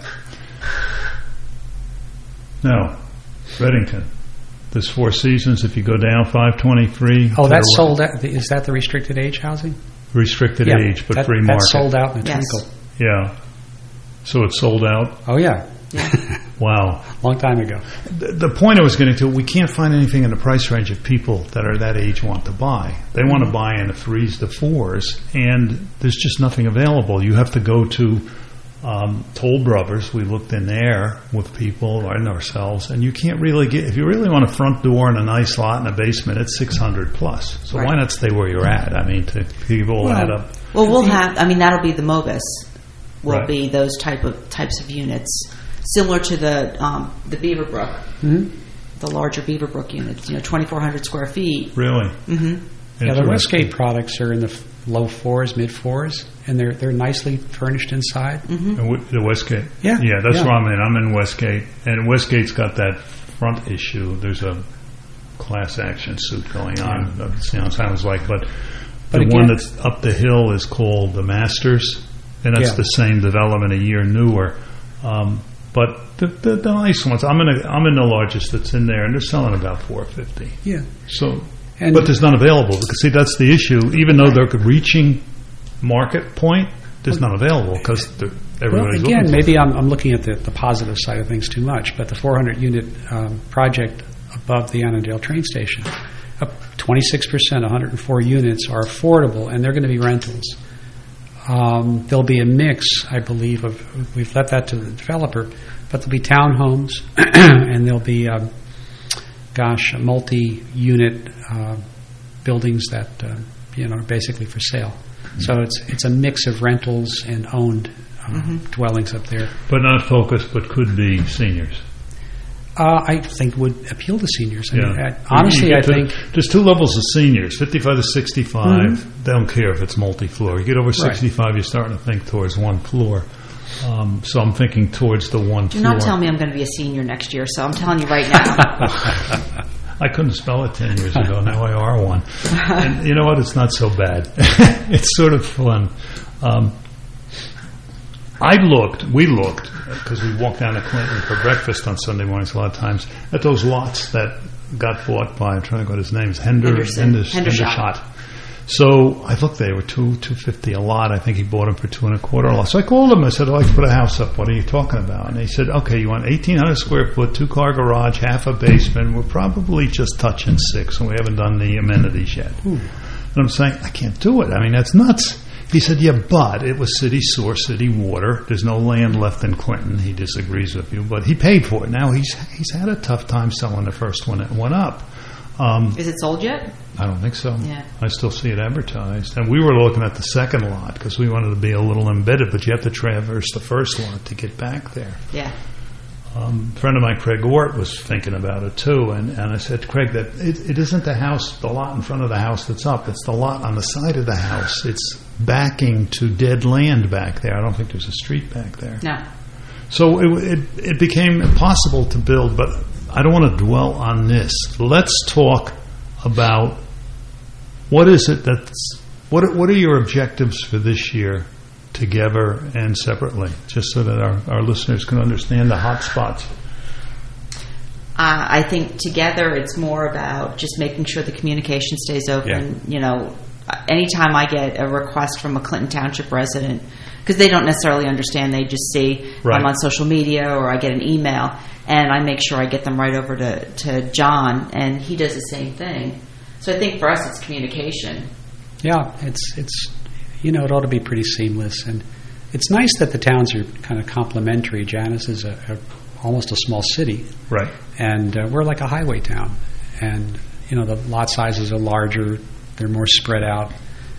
No, Reddington. There's Four Seasons. If you go down 523. Oh, that's sold out. Is that the restricted age housing? Restricted age, but free market. That's sold out in a twinkle. Yeah. So it's sold out? Oh, yeah. Wow. Long time ago. The point I was getting to, we can't find anything in the price range of people that are that age want to buy. They want to buy in the 3s to 4s, and there's just nothing available. You have to go to Toll Brothers. We looked in there with people and ourselves, and you can't really get, if you really want a front door and a nice lot and a basement, it's $600 plus. So why not stay where you're at? I mean, to keep all that up. Well, we'll have, that'll be the MOBIS, will be those types of units. Similar to the Beaverbrook, the larger Beaverbrook units, 2,400 square feet. Really? Mm-hmm. Yeah, the Westgate products are in the low 4s, mid 4s, and they're nicely furnished inside. Mm-hmm. And the Westgate? Yeah. Yeah, that's where I'm in. I'm in Westgate. And Westgate's got that front issue. There's a class action suit going on. Sounds like. But the one that's up the hill is called the Masters, and that's the same development, a year newer. But the nice ones, I'm in the largest that's in there, and they're selling about $450. Yeah. So, but there's none available because see that's the issue. Even though they're reaching market point, there's none available because everybody's again, looking. Maybe I'm looking at the positive side of things too much. But the 400 unit project above the Annandale train station, up 26%, 104 units are affordable, and they're going to be rentals. There'll be a mix, I believe, of we've left that to the developer, but there'll be townhomes and there'll be, multi-unit buildings that are basically for sale. So it's a mix of rentals and owned dwellings up there. But not focused, but could be seniors. I think would appeal to seniors. I mean, Yeah. honestly, I think there's two levels of seniors: 55 to 65. They don't care if it's multi-floor. You get over 65, you're starting to think towards one floor. So I'm thinking towards the one Do floor. not tell me I'm going to be a senior next year, so I'm telling you right now. I couldn't spell it 10 years ago. Now I are one. And you know what? It's not so bad. It's sort of fun. We looked, because we walked down to Clinton for breakfast on Sunday mornings a lot of times, at those lots that got bought by, I'm trying to go to his name, Hendershot. So I looked, they were $250 a lot. I think he bought them for $225 a lot. So I called him. I said, I'd like to put a house up. What are you talking about? And he said, okay, you want 1,800 square foot, 2-car garage, half a basement. We're probably just touching 6, and we haven't done the amenities yet. And I'm saying, I can't do it. I mean, that's nuts. He said, yeah, but it was city sewer, city water. There's no land left in Clinton. He disagrees with you, but he paid for it. Now he's had a tough time selling the first one that went up. Is it sold yet? I don't think so. Yeah. I still see it advertised. And we were looking at the second lot because we wanted to be a little embedded, but you have to traverse the first lot to get back there. Yeah. A friend of mine, Craig Ort, was thinking about it too, and I said, Craig, that it isn't the lot in front of the house that's up. It's the lot on the side of the house. It's backing to dead land back there. I don't think there's a street back there. No. So it became impossible to build, but I don't want to dwell on this. Let's talk about what is it what are your objectives for this year, together and separately, just so that our listeners can understand the hot spots. I think together it's more about just making sure the communication stays open. You know, anytime I get a request from a Clinton Township resident, because they don't necessarily understand, they just see I'm on social media or I get an email, and I make sure I get them right over to John, and he does the same thing. So I think for us it's communication. Yeah, it's it ought to be pretty seamless, and it's nice that the towns are kind of complementary. Janice is almost a small city, right? And we're like a highway town, and the lot sizes are larger, they're more spread out.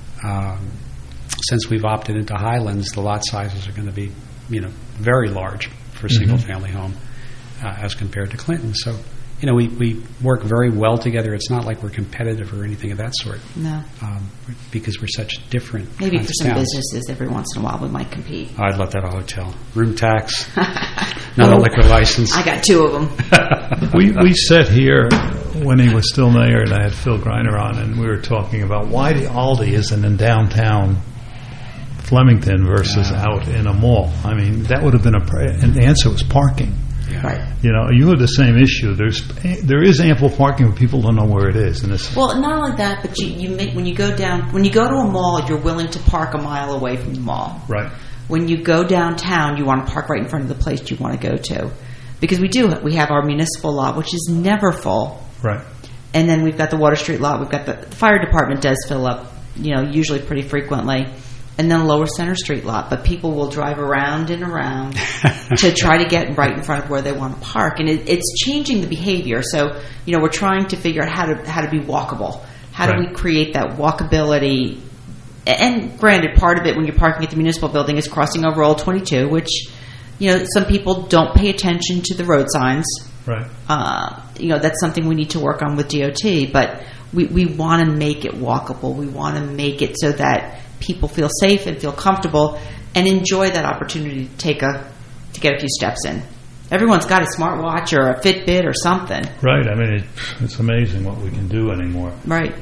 Since we've opted into Highlands, the lot sizes are going to be very large for a single family home as compared to Clinton. So we work very well together. It's not like we're competitive or anything of that sort. No. Because we're such different Maybe kinds for of some towns. businesses, every once in a while we might compete. I'd let that a hotel. Room tax, not a liquor license. I got 2 of them. We sat here when he was still mayor, and I had Phil Greiner on, and we were talking about why the Aldi isn't in downtown Flemington versus out in a mall. I mean, that would have been and the answer was parking. Right. You have the same issue. There is ample parking, but people don't know where it is. Well, not only that, but when you go to a mall, you're willing to park a mile away from the mall. Right. When you go downtown, you want to park right in front of the place you want to go to, because we have our municipal lot, which is never full. Right. And then we've got the Water Street lot. We've got the fire department does fill up, usually pretty frequently. And then Lower Center Street lot, but people will drive around and around to try to get right in front of where they want to park, and it's changing the behavior. So, we're trying to figure out how to be walkable. How do we create that walkability? And granted, part of it when you're parking at the municipal building is crossing over Old 22, which some people don't pay attention to the road signs. Right. That's something we need to work on with DOT, but we want to make it walkable. We want to make it so that people feel safe and feel comfortable and enjoy that opportunity to get a few steps in. Everyone's got a smartwatch or a Fitbit or something. Right. I mean, it's amazing what we can do anymore. Right.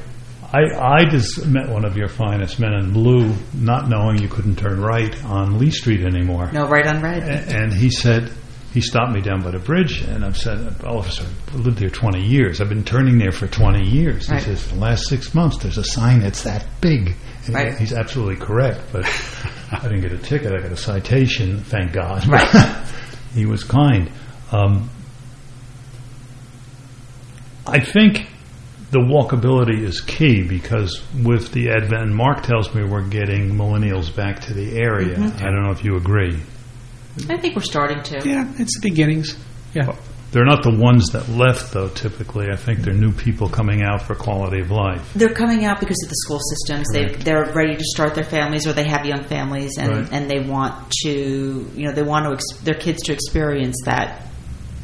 I just met one of your finest men in blue, not knowing you couldn't turn right on Lee Street anymore. No, right on red. And he said, he stopped me down by the bridge, and I've said, officer, I lived there 20 years. I've been turning there for 20 years. Right. He says, the last 6 months, there's a sign that's that big. And right. He's absolutely correct, but I didn't get a ticket. I got a citation, thank God. Right. He was kind. I think the walkability is key, because with the advent, and Mark tells me we're getting millennials back to the area. I don't know if you agree. I think we're starting to. Yeah, it's the beginnings. Yeah. They're not the ones that left, though, typically. I think they're new people coming out for quality of life. They're coming out because of the school systems. Right. They're ready to start their families, or they have young families, and they want to, they want their kids to experience that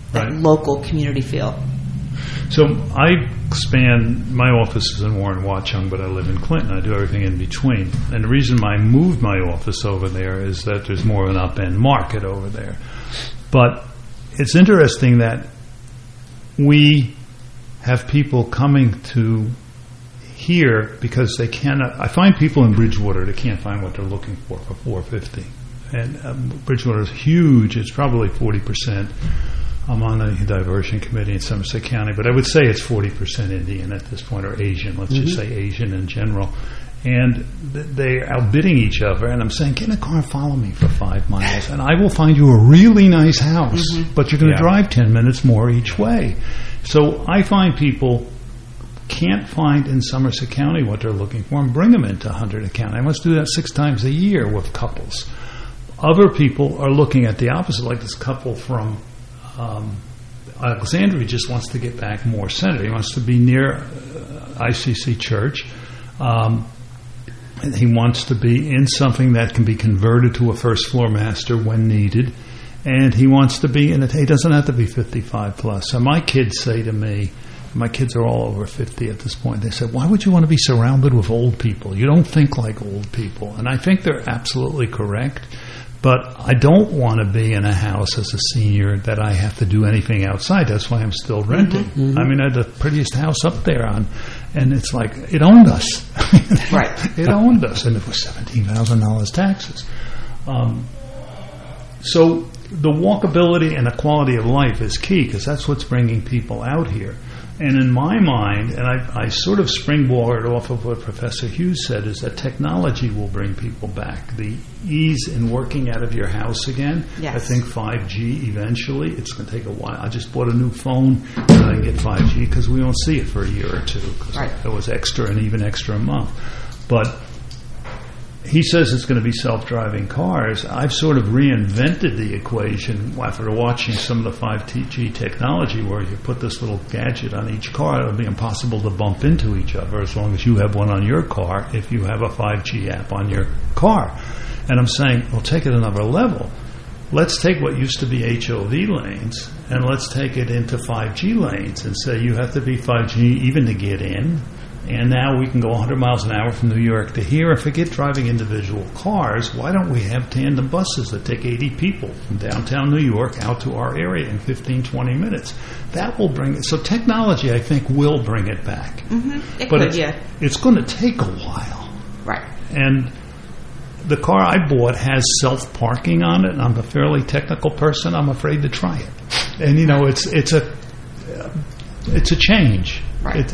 that local community feel. So I my office is in Warren Watchung, but I live in Clinton. I do everything in between. And the reason I moved my office over there is that there's more of an up-end market over there. But it's interesting that we have people coming to here because they cannot. I find people in Bridgewater that can't find what they're looking for $450. And Bridgewater is huge. It's probably 40%. I'm on the diversion committee in Somerset County, but I would say it's 40% Indian at this point, or Asian. Let's just say Asian in general. And they are outbidding each other, and I'm saying, get in a car and follow me for 5 miles, and I will find you a really nice house, but you're going to drive 10 minutes more each way. So I find people can't find in Somerset County what they're looking for and bring them into Hunterdon County. I must do that 6 times a year with couples. Other people are looking at the opposite, like this couple from Alexandria just wants to get back more centered. He wants to be near ICC Church. And he wants to be in something that can be converted to a first floor master when needed. And he wants to be in it. He doesn't have to be 55 plus. So my kids say to me, my kids are all over 50 at this point. They said, why would you want to be surrounded with old people? You don't think like old people. And I think they're absolutely correct. But I don't want to be in a house as a senior that I have to do anything outside. That's why I'm still renting. I mean, I had the prettiest house up there and it's like, it owned us. It owned us, and it was $17,000 taxes. So the walkability and the quality of life is key, because that's what's bringing people out here. And in my mind, and I sort of springboarded off of what Professor Hughes said, is that technology will bring people back. The ease in working out of your house again. Yes. I think 5G eventually. It's going to take a while. I just bought a new phone and I can get 5G because we won't see it for a year or two, because it was extra and even extra a month. But he says it's going to be self-driving cars. I've sort of reinvented the equation after watching some of the 5G technology, where you put this little gadget on each car. It'll be impossible to bump into each other as long as you have one on your car if you have a 5G app on your car. And I'm saying, well, take it another level. Let's take what used to be HOV lanes and let's take it into 5G lanes and say you have to be 5G even to get in. And now we can go 100 miles an hour from New York to here. And forget driving individual cars. Why don't we have tandem buses that take 80 people from downtown New York out to our area in 15, 20 minutes? That will bring it. So technology, I think, will bring it back. It's going to take a while. Right. And the car I bought has self-parking on it, and I'm a fairly technical person. I'm afraid to try it. And, you know, it's a change. Right.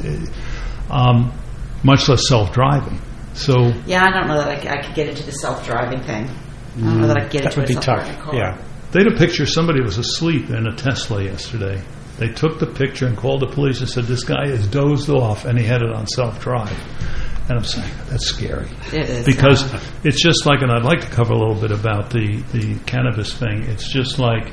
Much less self-driving. So yeah, I don't know that I could get into the self-driving thing. I don't know that I could get into a self-driving car. Yeah. They had a picture. Somebody was asleep in a Tesla yesterday. They took the picture and called the police and said, this guy is dozed off, and he had it on self-drive. And I'm saying, that's scary. It is. Because it's just like, and I'd like to cover a little bit about the cannabis thing. It's just like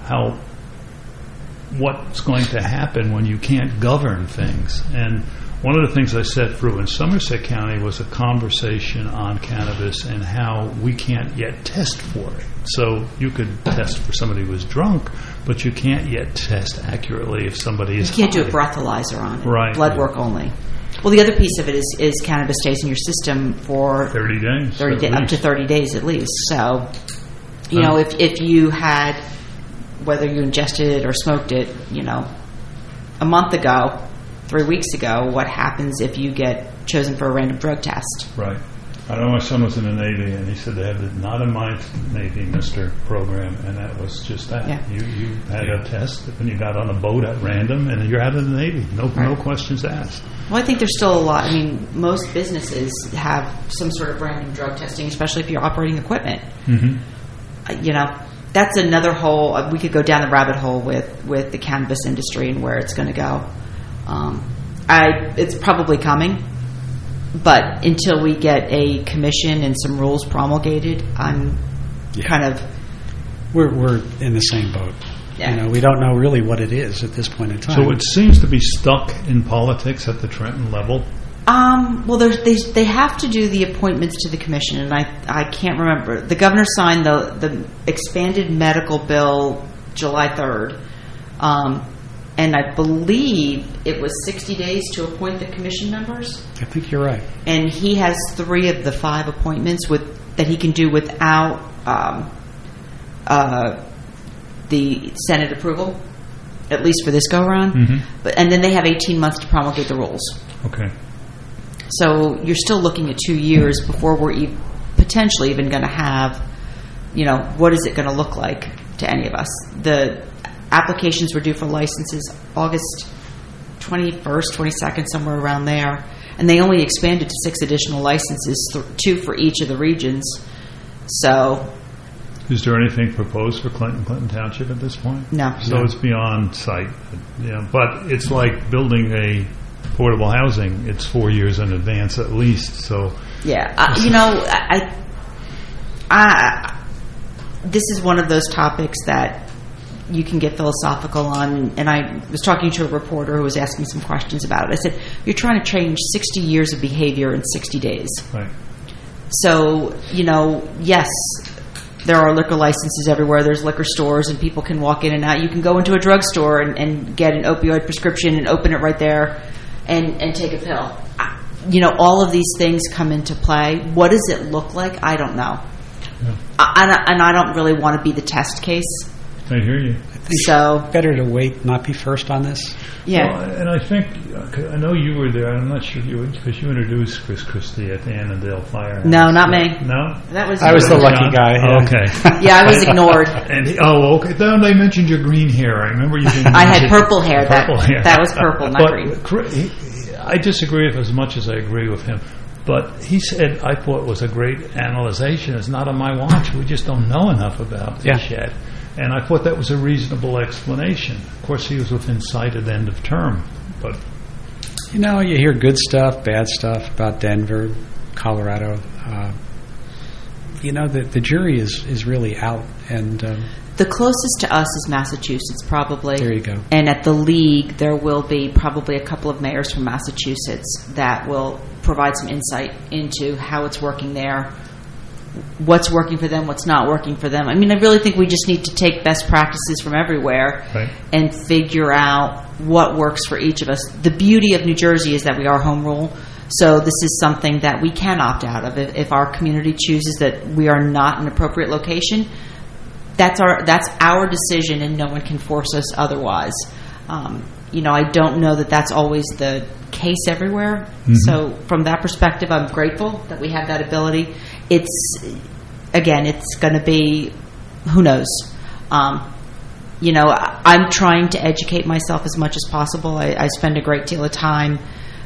what's going to happen when you can't govern things. And one of the things I set through in Somerset County was a conversation on cannabis and how we can't yet test for it. So you could test for somebody who was drunk, but you can't yet test accurately if somebody is high. You can't do a breathalyzer on it. Right. Blood work only. Well, the other piece of it is cannabis stays in your system for 30 days. Up to 30 days at least. So, you know, if you had, whether you ingested it or smoked it, you know, a month ago, 3 weeks ago, what happens if you get chosen for a random drug test? Right. I know my son was in the Navy, and he said they have the Not in My Navy, Mr. program, and that was just that. Yeah. You had a test when you got on a boat at random, and you're out of the Navy. No questions asked. Well, I think there's still a lot. I mean, most businesses have some sort of random drug testing, especially if you're operating equipment. Mm-hmm. You know, that's another whole. We could go down the rabbit hole with the cannabis industry and where it's going to go. It's probably coming, but until we get a commission and some rules promulgated, I'm kind of... We're in the same boat. Yeah. You know, we don't know really what it is at this point in time. So it seems to be stuck in politics at the Trenton level. Well, they have to do the appointments to the commission, and I can't remember. The governor signed the expanded medical bill July 3rd. And I believe it was 60 days to appoint the commission members. I think you're right. And he has 3 of the 5 appointments that he can do without the Senate approval, at least for this go-around. Mm-hmm. And then they have 18 months to promulgate the rules. Okay. So you're still looking at 2 years before we're potentially even going to have, what is it going to look like to any of us? The applications were due for licenses August 21st, 22nd, somewhere around there. And they only expanded to 6 additional licenses, 2 for each of the regions. So... Is there anything proposed for Clinton Township at this point? No. So it's beyond sight. Yeah, but it's like building a affordable housing. It's 4 years in advance at least. So yeah, this is one of those topics that you can get philosophical on. And I was talking to a reporter who was asking some questions about it. I said, you're trying to change 60 years of behavior in 60 days. Right. So, yes, there are liquor licenses everywhere. There's liquor stores, and people can walk in and out. You can go into a drugstore and get an opioid prescription and open it right there and take a pill. All of these things come into play. What does it look like? I don't know. Yeah. And I don't really want to be the test case. I hear you. So better to wait, not be first on this. Yeah. Well, and I think, I know you were there. I'm not sure if you would, because you introduced Chris Christie at the Annandale Firehouse. No, not me. No? I was the lucky guy. Yeah. Okay. Yeah, I was ignored. Okay. Then they mentioned your green hair. I remember you being... I had purple hair. That was purple, not green. I disagree with as much as I agree with him. But he said, I thought it was a great analyzation. It's not on my watch. We just don't know enough about this yet. And I thought that was a reasonable explanation. Of course, he was within sight at the end of term. But you hear good stuff, bad stuff about Denver, Colorado. The jury is really out. And the closest to us is Massachusetts, probably. There you go. And at the league, there will be probably a couple of mayors from Massachusetts that will provide some insight into how it's working there, what's working for them, what's not working for them. I mean, I really think we just need to take best practices from everywhere and figure out what works for each of us. The beauty of New Jersey is that we are home rule, so this is something that we can opt out of. If our community chooses that we are not an appropriate location, that's our decision, and no one can force us otherwise. I don't know that that's always the case everywhere. Mm-hmm. So from that perspective, I'm grateful that we have that ability. It's going to be, who knows? I'm trying to educate myself as much as possible. I spend a great deal of time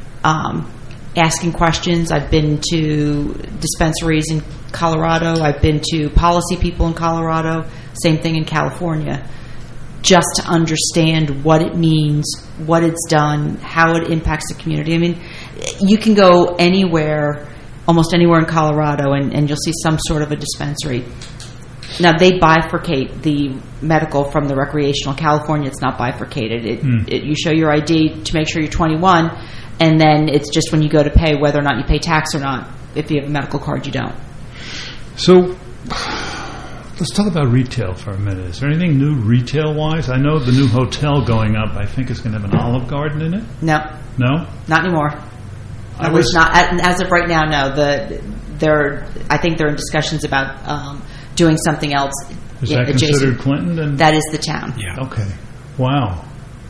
asking questions. I've been to dispensaries in Colorado. I've been to policy people in Colorado. Same thing in California. Just to understand what it means, what it's done, how it impacts the community. I mean, you can go anywhere, almost anywhere in Colorado, and you'll see some sort of a dispensary. Now, they bifurcate the medical from the recreational. California, it's not bifurcated. You show your ID to make sure you're 21, and then it's just when you go to pay whether or not you pay tax or not. If you have a medical card, you don't. So... let's talk about retail for a minute. Is there anything new retail-wise? I know the new hotel going up, I think, is going to have an Olive Garden in it. No. No? Not anymore. As of right now, no. I think they're in discussions about doing something else. Is that considered Clinton? That is the town. Yeah. Okay. Wow.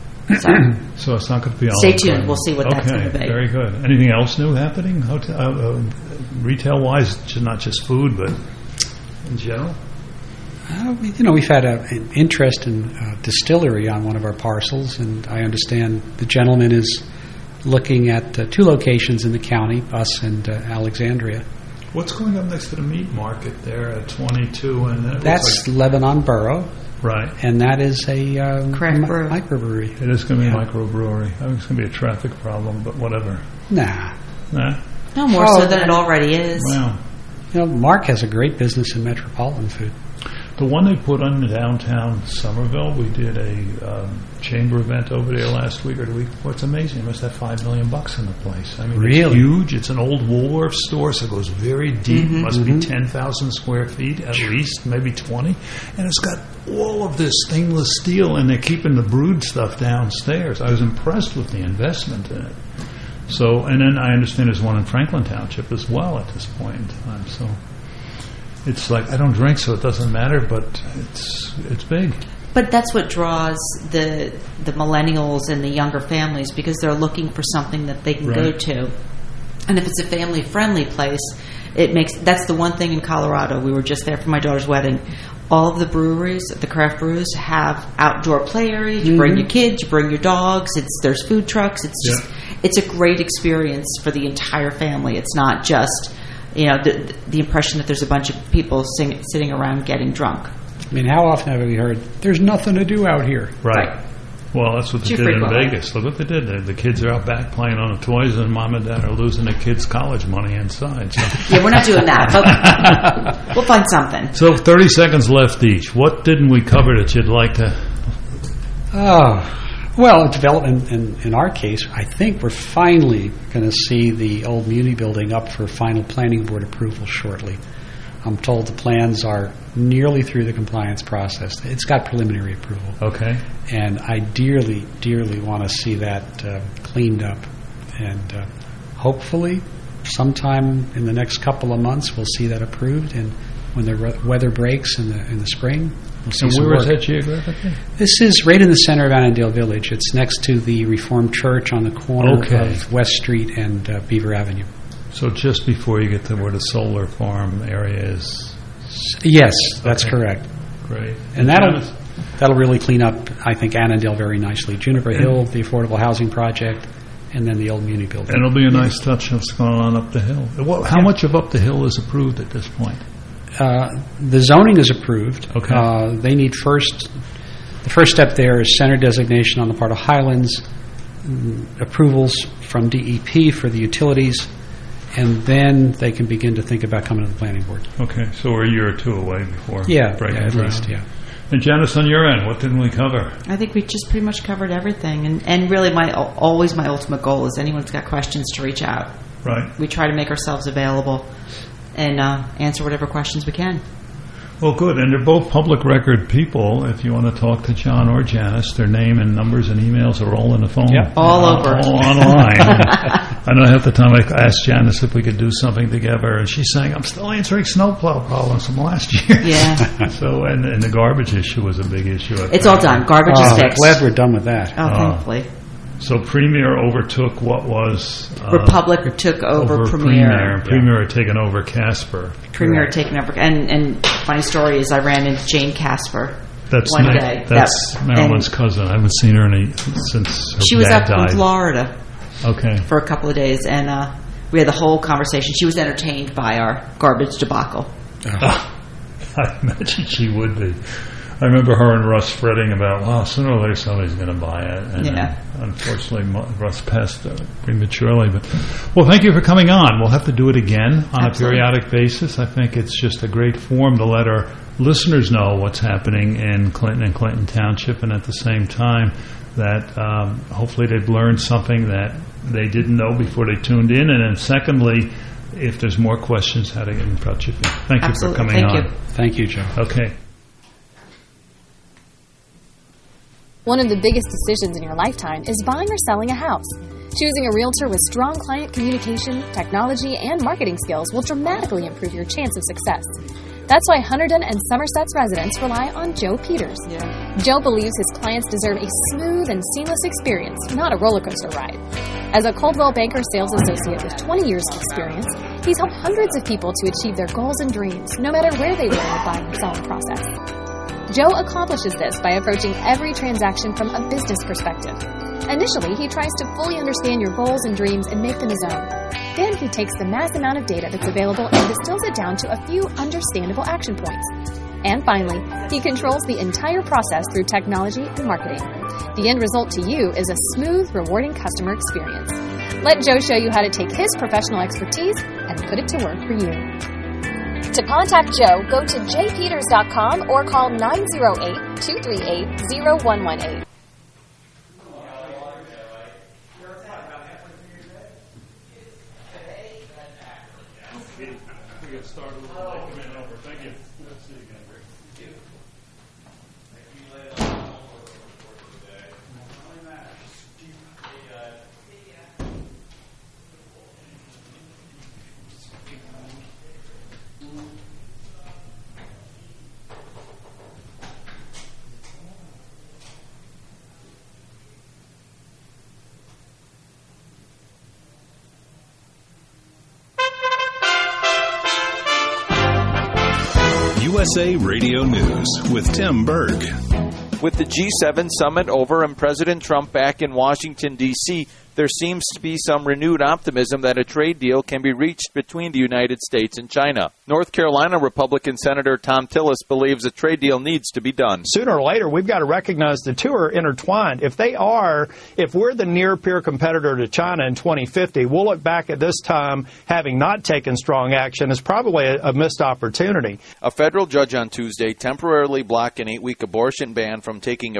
So it's not going to be Olive Stay tuned. Garden. We'll see what that's going to be. Very good. Anything else new happening retail-wise? Not just food, but in general? We've had an interest in distillery on one of our parcels, and I understand the gentleman is looking at 2 locations in the county, us and Alexandria. What's going up next to the meat market there at 22? And that's Lebanon Borough. Right. And that is a microbrewery. It is going to be a microbrewery. I think it's going to be a traffic problem, but whatever. Nah? No more so than it already is. Wow. Mark has a great business in metropolitan food. The one they put on downtown Somerville, we did a chamber event over there last week or the week before. It's amazing. It must have $5 million in the place. I mean, really? It's huge. It's an old Woolworth store, so it goes very deep. Mm-hmm, must be 10,000 square feet at least, maybe 20. And it's got all of this stainless steel, and they're keeping the brewed stuff downstairs. I was impressed with the investment in it. So, and then I understand there's one in Franklin Township as well at this point in time. So it's like, I don't drink, so it doesn't matter, but it's big. But that's what draws the millennials and the younger families, because they're looking for something that they can go to. And if it's a family-friendly place, that's the one thing in Colorado. We were just there for my daughter's wedding. All of the breweries, the craft brews, have outdoor play areas. You bring your kids, you bring your dogs. There's food trucks. It's a great experience for the entire family. It's not just the impression that there's a bunch of people sitting around getting drunk. I mean, how often have we heard, there's nothing to do out here? Right. Well, that's what they did in Vegas. Look what they did. The kids are out back playing on the toys, and mom and dad are losing their kids' college money inside. So. Yeah, we're not doing that, but we'll find something. So 30 seconds left each. What didn't we cover that you'd like to... Well, development in our case, I think we're finally going to see the old Muni building up for final planning board approval shortly. I'm told the plans are nearly through the compliance process. It's got preliminary approval. Okay. And I dearly, dearly want to see that cleaned up. And hopefully sometime in the next couple of months we'll see that approved. And when the weather breaks in the spring, we'll see some where work. is that geographically? This is right in the center of Annandale Village. It's next to the Reformed Church on the corner of West Street and Beaver Avenue. So just before you get to where the solar farm area is? Yes, that's correct. Great. And that'll really clean up, I think, Annandale very nicely. Juniper Hill, the affordable housing project, and then the old Muni building. And it'll be a nice touch of what's going on up the hill. How much of up the hill is approved at this point? The zoning is approved. Okay. They need the first step there is center designation on the part of Highlands, approvals from DEP for the utilities, and then they can begin to think about coming to the planning board. Okay, so we're a year or two away before at least. And Janice, on your end, what didn't we cover? I think we just pretty much covered everything. And really, always my ultimate goal is anyone's got questions to reach out. Right. We try to make ourselves available and answer whatever questions we can. Well, good. And they're both public record people. If you want to talk to John or Janice, their name and numbers and emails are all in the phone. Yep. All over. All online. I know half the time I asked Janice if we could do something together, and she's saying, I'm still answering snowplow problems from last year. Yeah. So, and the garbage issue was a big issue. It's all done. Garbage is fixed. Glad we're done with that. Thankfully. So Premier overtook what was... Republic took over Premier. Premier had taken over Casper. Premier had taken over. And funny story is I ran into Jane Casper one day. That's Marilyn's cousin. I haven't seen her since her She was dad up died. in Florida for a couple of days. And we had the whole conversation. She was entertained by our garbage debacle. I imagine she would be. I remember her and Russ fretting about, sooner or later somebody's going to buy it. And unfortunately, Russ passed prematurely. But well, thank you for coming on. We'll have to do it again on a periodic basis. I think it's just a great forum to let our listeners know what's happening in Clinton and Clinton Township, and at the same time that hopefully they've learned something that they didn't know before they tuned in. And then secondly, if there's more questions, how to get in touch with you. Thank you for coming on. Thank you, Joe. Okay. One of the biggest decisions in your lifetime is buying or selling a house. Choosing a realtor with strong client communication, technology, and marketing skills will dramatically improve your chance of success. That's why Hunterdon and Somerset's residents rely on Joe Peters. Joe believes his clients deserve a smooth and seamless experience, not a roller coaster ride. As a Coldwell Banker sales associate with 20 years of experience, he's helped hundreds of people to achieve their goals and dreams, no matter where they were in the buying and selling process. Joe accomplishes this by approaching every transaction from a business perspective. Initially, he tries to fully understand your goals and dreams and make them his own. Then he takes the mass amount of data that's available and distills it down to a few understandable action points. And finally, he controls the entire process through technology and marketing. The end result to you is a smooth, rewarding customer experience. Let Joe show you how to take his professional expertise and put it to work for you. To contact Joe, go to jpeters.com or call 908-238-0118. USA Radio News with Tim Berg. With the G7 summit over and President Trump back in Washington, D.C., there seems to be some renewed optimism that a trade deal can be reached between the United States and China. North Carolina Republican Senator Thom Tillis believes a trade deal needs to be done. Sooner or later, we've got to recognize the two are intertwined. If we're the near-peer competitor to China in 2050, we'll look back at this time having not taken strong action as probably a missed opportunity. A federal judge on Tuesday temporarily blocked an 8-week abortion ban from taking